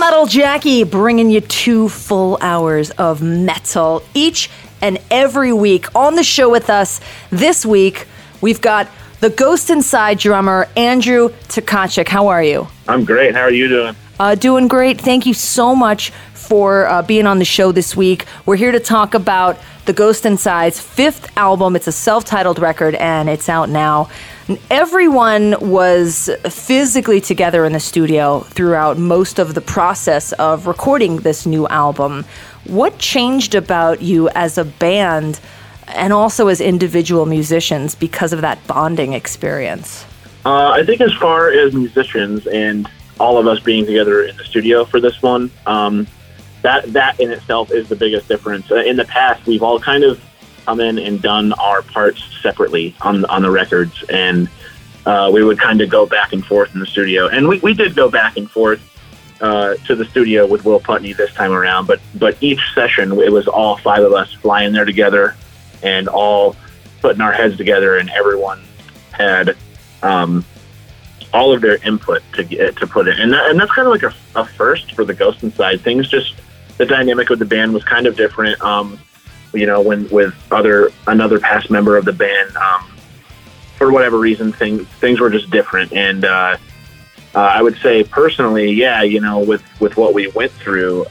Metal Jackie bringing you 2 full hours of metal each and every week. On the show with us this week, we've got the Ghost Inside drummer, Andrew Tkachuk. How are you? I'm great. How are you doing? Doing great. Thank you so much for being on the show this week. We're here to talk about the Ghost Inside's 5th album. It's a self-titled record, and it's out now. Everyone was physically together in the studio throughout most of the process of recording this new album. What changed about you as a band and also as individual musicians because of that bonding experience? I think as far as musicians and all of us being together in the studio for this one, that in itself is the biggest difference. In the past, we've all kind of come in and done our parts separately on the records, and we would kind of go back and forth in the studio. And we did go back and forth to the studio with Will Putney this time around, but each session, it was all 5 of us flying there together and all putting our heads together, and everyone had all of their input to put in. And that's kind of like a first for the Ghost Inside. Things just, the dynamic of the band was kind of different. When with another past member of the band, for whatever reason, things were just different. And I would say personally, with what we went through,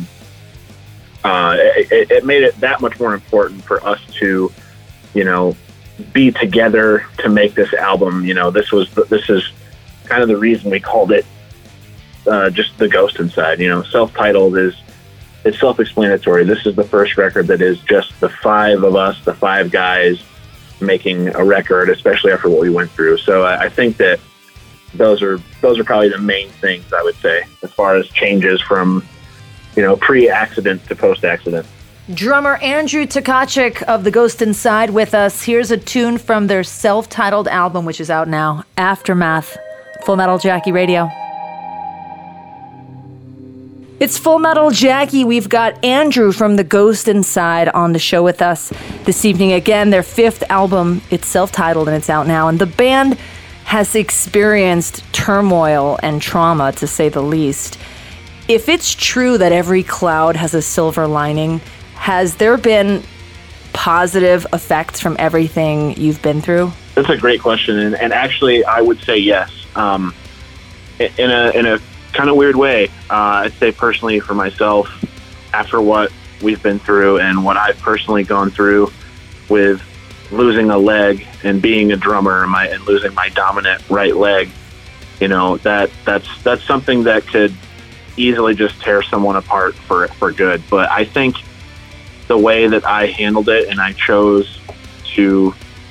it made it that much more important for us to, be together to make this album. This is kind of the reason we called it just the Ghost Inside. Self-titled it's self-explanatory. This is the first record that is just the 5 of us, the 5 guys making a record, especially after what we went through. So I think that those are probably the main things I would say as far as changes from, pre-accident to post-accident. Drummer Andrew Tkachuk of the Ghost Inside with us. Here's a tune from their self-titled album, which is out now, Aftermath. Full Metal Jackie Radio. It's Full Metal Jackie. We've got Andrew from the Ghost Inside on the show with us this evening. Again, their 5th album. It's self-titled and it's out now. And the band has experienced turmoil and trauma, to say the least. If it's true that every cloud has a silver lining, has there been positive effects from everything you've been through? That's a great question. And actually, I would say yes. In a kind of weird way, I'd say personally for myself, after what we've been through and what I've personally gone through with losing a leg and being a drummer and losing my dominant right leg, that's something that could easily just tear someone apart for good. But I think the way that I handled it and I chose to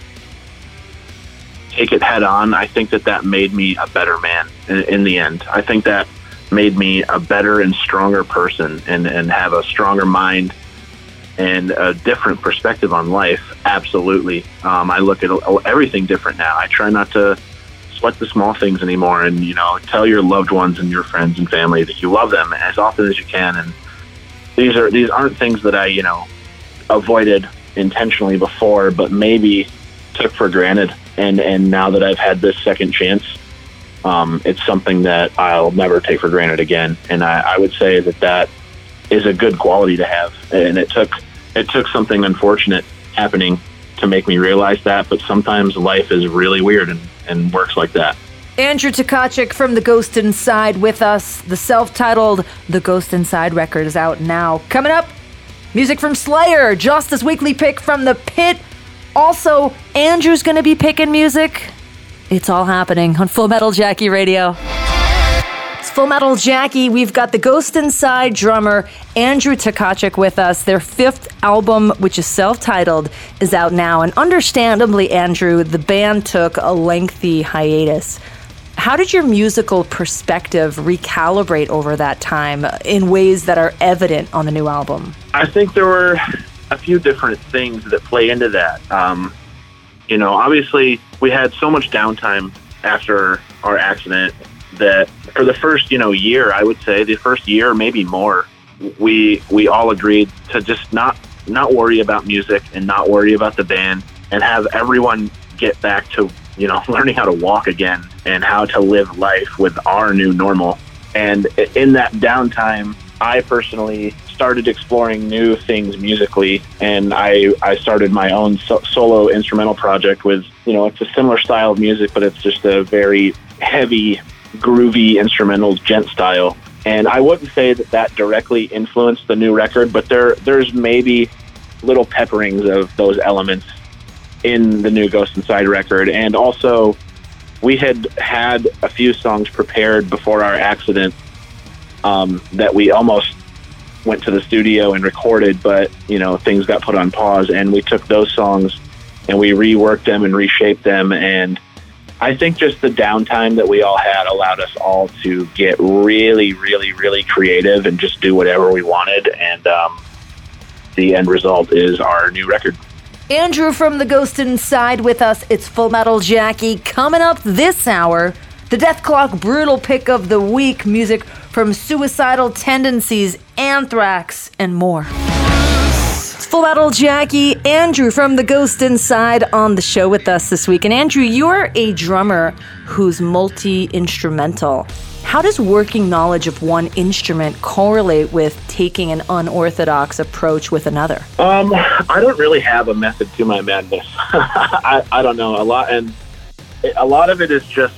take it head on, I think that made me a better man in the end. I think that made me a better and stronger person and have a stronger mind and a different perspective on life. Absolutely. I look at everything different now. I try not to sweat the small things anymore, and, tell your loved ones and your friends and family that you love them as often as you can. And these aren't things that I, avoided intentionally before, but maybe took for granted. And now that I've had this second chance, it's something that I'll never take for granted again. And I would say that is a good quality to have. And it took something unfortunate happening to make me realize that. But sometimes life is really weird and works like that. Andrew Tkachuk from The Ghost Inside with us. The self-titled The Ghost Inside record is out now. Coming up, music from Slayer, Justice Weekly pick from The Pit. Also, Andrew's going to be picking music. It's all happening on Full Metal Jackie Radio. It's Full Metal Jackie. We've got the Ghost Inside drummer, Andrew Tkachuk, with us. Their 5th album, which is self-titled, is out now. And understandably, Andrew, the band took a lengthy hiatus. How did your musical perspective recalibrate over that time in ways that are evident on the new album? I think there were a few different things that play into that. Obviously we had so much downtime after our accident that for the first, year, I would say the first year, maybe more, we all agreed to just not worry about music and not worry about the band and have everyone get back to, learning how to walk again and how to live life with our new normal. And in that downtime, I personally started exploring new things musically, and I started my own solo instrumental project with, it's a similar style of music, but it's just a very heavy, groovy instrumental gent style. And I wouldn't say that directly influenced the new record, but there's maybe little pepperings of those elements in the new Ghost Inside record. And also, we had a few songs prepared before our accident that we almost went to the studio and recorded, but things got put on pause, and we took those songs and we reworked them and reshaped them. And I think just the downtime that we all had allowed us all to get really, really, really creative and just do whatever we wanted. And the end result is our new record. Andrew from The Ghost Inside with us. It's Full Metal Jackie. Coming up this hour, the Dethklok Brutal Pick of the Week, music from Suicidal Tendencies, Anthrax, and more. It's Full Metal Jackie. Andrew from The Ghost Inside on the show with us this week. And Andrew, you're a drummer who's multi-instrumental. How does working knowledge of one instrument correlate with taking an unorthodox approach with another? I don't really have a method to my madness. I don't know a lot, and a lot of it is just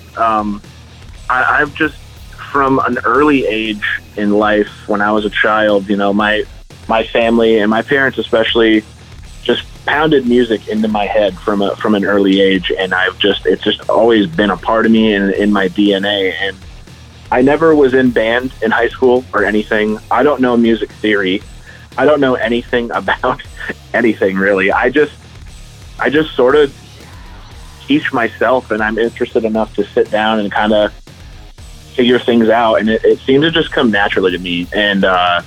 I've just, from an early age in life, when I was a child, my family and my parents especially just pounded music into my head from an early age, and it's just always been a part of me and in my DNA. And I never was in band in high school or anything. I don't know music theory. I don't know anything about anything really. I just sort of teach myself, and I'm interested enough to sit down and kind of figure things out, and it seemed to just come naturally to me. And I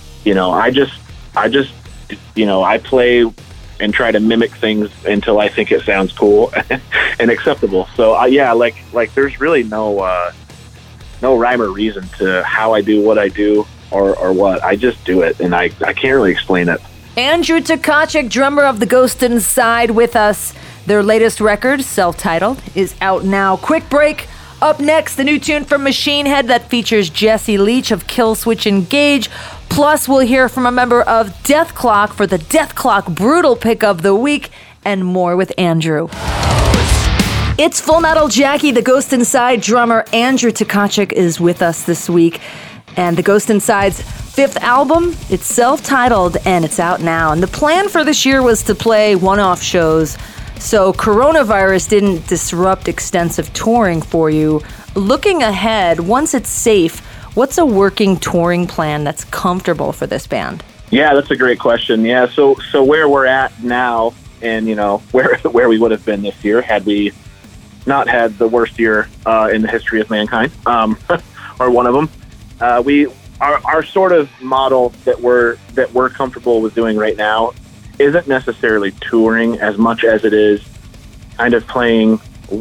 play and try to mimic things until I think it sounds cool and acceptable. So like there's really no rhyme or reason to how I do what I do or what. I just do it, and I can't really explain it. Andrew Tkachuk, drummer of The Ghost Inside with us. Their latest record, self-titled, is out now. Quick break. Up next, the new tune from Machine Head that features Jesse Leach of Killswitch Engage. Plus, we'll hear from a member of Dethklok for the Dethklok Brutal Pick of the Week, and more with Andrew. It's Full Metal Jackie. The Ghost Inside drummer Andrew Tkachuk is with us this week. And The Ghost Inside's fifth album, it's self-titled, and it's out now. And the plan for this year was to play one-off shows, so coronavirus didn't disrupt extensive touring for you. Looking ahead, once it's safe, what's a working touring plan that's comfortable for this band? Yeah, that's a great question. Yeah, so where we're at now, and where we would have been this year had we not had the worst year in the history of mankind, or one of them. Our sort of model that we're comfortable with doing right now isn't necessarily touring as much as it is kind of playing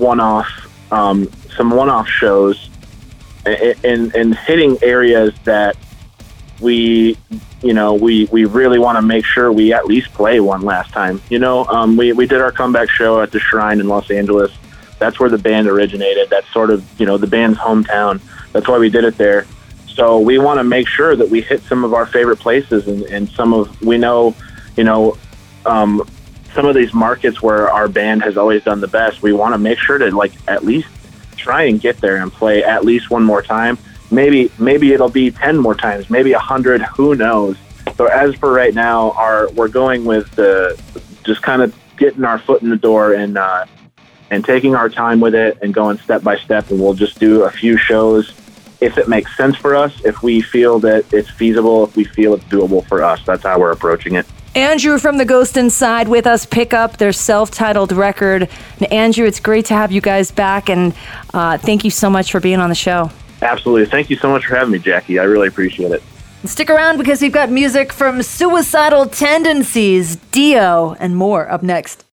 some one-off shows and hitting areas that we really want to make sure we at least play one last time. We did our comeback show at the Shrine in Los Angeles. That's where the band originated. That's sort of, the band's hometown. That's why we did it there. So we want to make sure that we hit some of our favorite places and some of some of these markets where our band has always done the best. We want to make sure to at least try and get there and play at least one more time. Maybe it'll be 10 more times, maybe 100, who knows. So as for right now, we're going with just kind of getting our foot in the door and taking our time with it and going step by step. And we'll just do a few shows if it makes sense for us, if we feel that it's feasible, if we feel it's doable for us. That's how we're approaching it. Andrew from The Ghost Inside with us. Pick up their self-titled record. And Andrew, it's great to have you guys back, and thank you so much for being on the show. Absolutely. Thank you so much for having me, Jackie. I really appreciate it. Stick around because we've got music from Suicidal Tendencies, Dio, and more up next.